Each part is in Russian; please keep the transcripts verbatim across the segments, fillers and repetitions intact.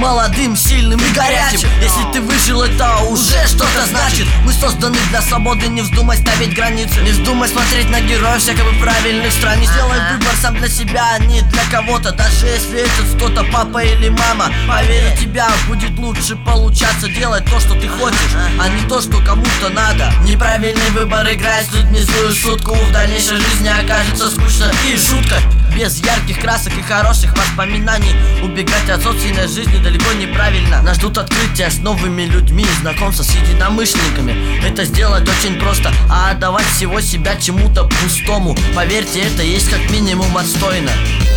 молодым, сильным и горячим. Если ты выжил, это уже что-то значит. Мы созданы для свободы, не вздумай ставить границы. Не вздумай смотреть на героев якобы правильных страниц. Сделай выбор сам для себя, а не для кого-то. Даже если это кто-то папа или мама, поверь, у тебя будет лучше получаться. Делать то, что ты хочешь, а не то, что кому-то надо. Неправильный выбор играет с людьми злую шутку. В дальнейшей жизни окажется скучно и жутко. Без ярких красок и хороших воспоминаний убегать от собственной жизни далеко неправильно. Нас ждут открытия с новыми людьми, знакомства с единомышленниками. Это сделать очень просто, а отдавать всего себя чему-то пустому, поверьте, это есть как минимум отстойно.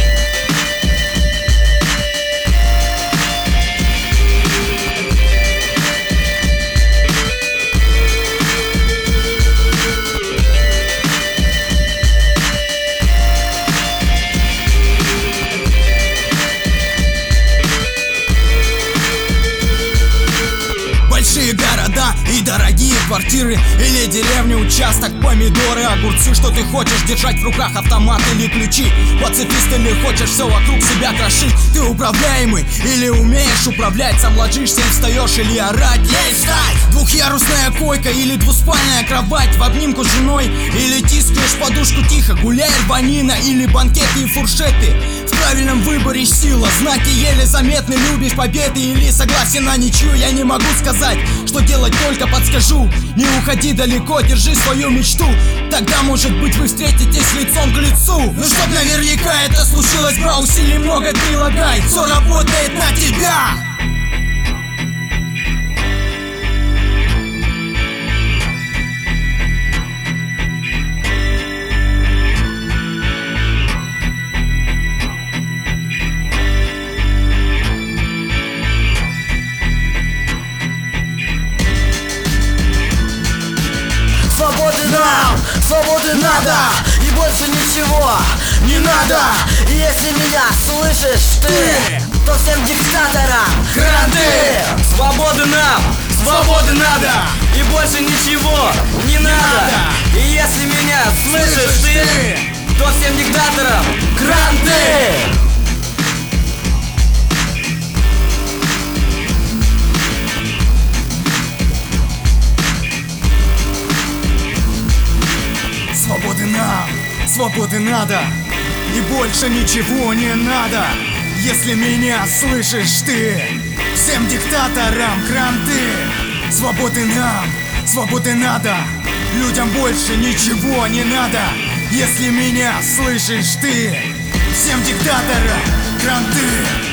Большие города и дорогие квартиры, или деревня, участок, помидоры, огурцы. Что ты хочешь держать в руках, автомат или ключи? Пацифист или хочешь все вокруг себя крошить? Ты управляемый или умеешь управлять? Сам ложишься и встаешь или орать? Ей встать! Двухъярусная койка или двуспальная кровать? В обнимку с женой или тискаешь подушку тихо? Гуляй, рванина или банкеты и фуршеты? В правильном выборе сила, знаки еле заметны. Любишь победы или согласен на ничью? Я не могу сказать, что делать, только подскажу. Не уходи далеко, держи свою мечту. Тогда, может быть, вы встретитесь лицом к лицу. Ну чтоб наверняка это случилось, бро, усилий много прилагай. Все работает на тебя. Свободы нам, свободы надо, и больше ничего не надо. И если меня слышишь ты, то всем диктаторам гранды! Свободы нам, свободы надо, и больше ничего не надо. И если меня слышишь ты, то всем диктаторам гранды! Свободы нам, свободы надо, и больше ничего не надо. Если меня слышишь ты, всем диктаторам кранты. Свободы нам, свободы надо, людям больше ничего не надо. Если меня слышишь ты, всем диктаторам кранты.